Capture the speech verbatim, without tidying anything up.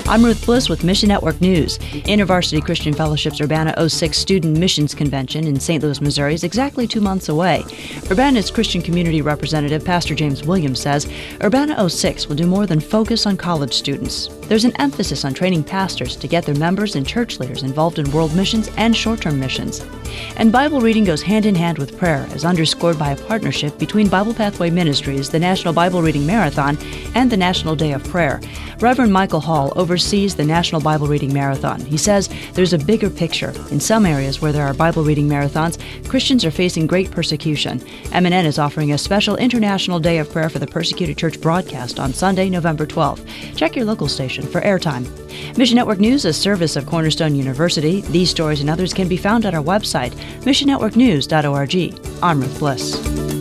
I'm Ruth Bliss with Mission Network News. InterVarsity Christian Fellowship's Urbana oh six Student Missions Convention in Saint Louis, Missouri is exactly two months away. Urbana's Christian Community Representative, Pastor James Williams, says Urbana oh six will do more than focus on college students. There's an emphasis on training pastors to get their members and church leaders involved in world missions and short-term missions. And Bible reading goes hand in hand with prayer, as underscored by a partnership between Bible Pathway Ministries, the National Bible Reading Marathon, and the National Day of Prayer. Reverend Michael Hall oversees the National Bible Reading Marathon. He says there's a bigger picture. In some areas where there are Bible reading marathons, Christians are facing great persecution. M N N is offering a special International Day of Prayer for the Persecuted Church broadcast on Sunday, November twelfth. Check your local station for airtime. Mission Network News is a service of Cornerstone University. These stories and others can be found at our website, mission network news dot org. I'm Ruth Bliss.